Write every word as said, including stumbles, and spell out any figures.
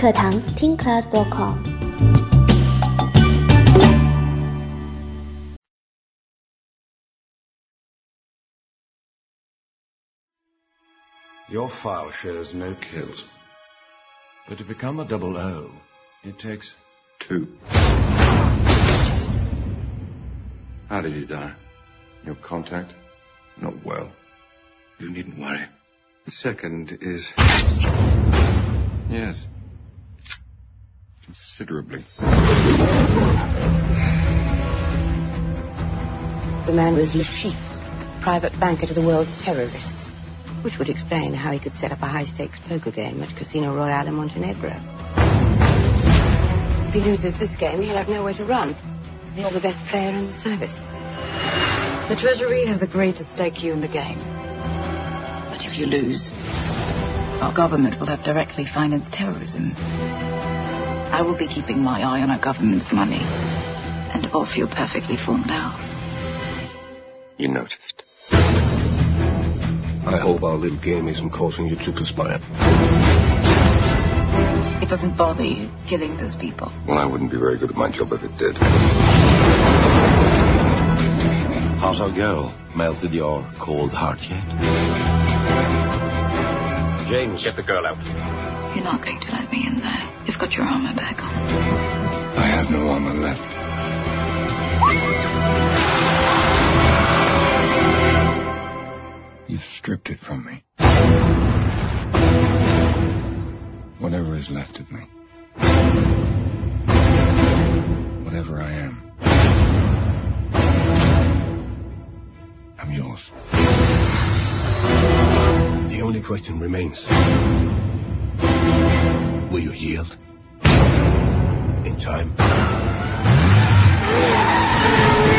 课堂 teen class dot com。 Your file shows no kills. But to become a double O, it takes two. How did you die? Your contact? Not well. You needn't worry. The second is... Yes. Considerably. The man was Le Chiffre, private banker to the world's terrorists. Which would explain how he could set up a high-stakes poker game at Casino Royale in Montenegro. If he loses this game, he'll have nowhere to run. You're the best player in the service. The Treasury has agreed to stake you in the game. But if you lose, our government will have directly financed terrorism. I will be keeping my eye on our government's money and off your perfectly formed house. You noticed. I hope our little game isn't causing you to conspire. It doesn't bother you killing those people? Well, I wouldn't be very good at my job if it did. How's our girl? Melted your cold heart yet? James, get the girl out. You're not going to let me in there. You've got your armor back on. I have no armor left. You've stripped it from me. Whatever is left of me. Whatever I am. I'm yours. The only question remains. Will you yield? In time?